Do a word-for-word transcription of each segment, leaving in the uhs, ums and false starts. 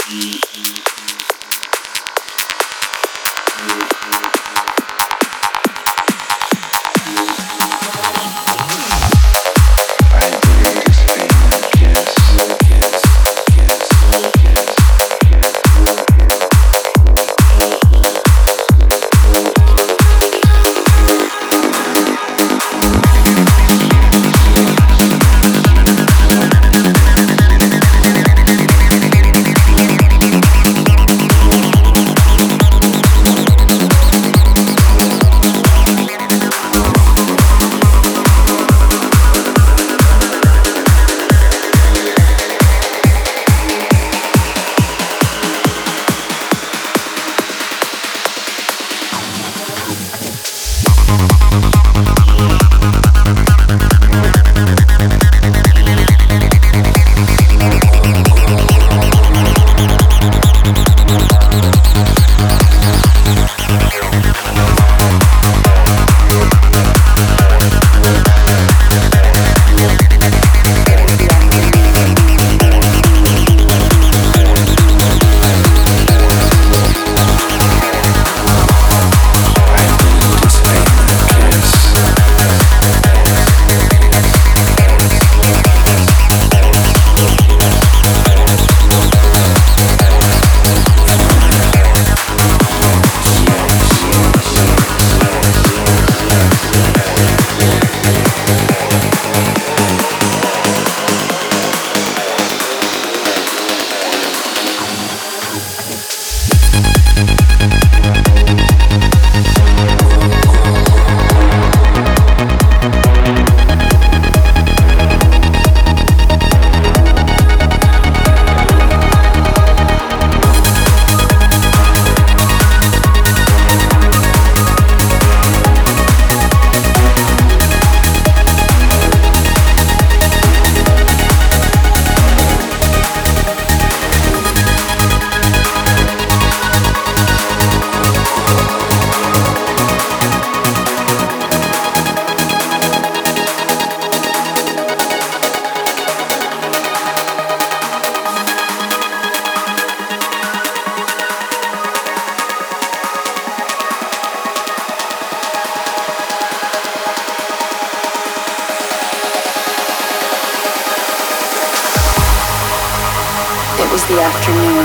was the afternoon.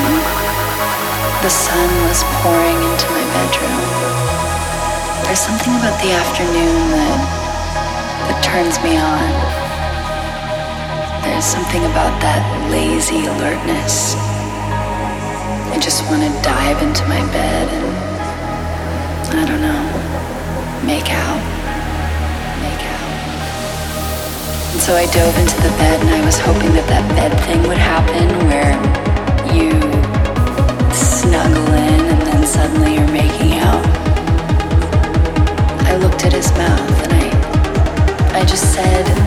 The sun was pouring into my bedroom. There's something about the afternoon that, that turns me on. There's something about that lazy alertness. I just want to dive into my bed and, I don't know, make out. Make out. And so I dove into the bed and I was hoping that that bed thing would happen where you snuggle in and then suddenly you're making out. I looked at his mouth and I, I just said,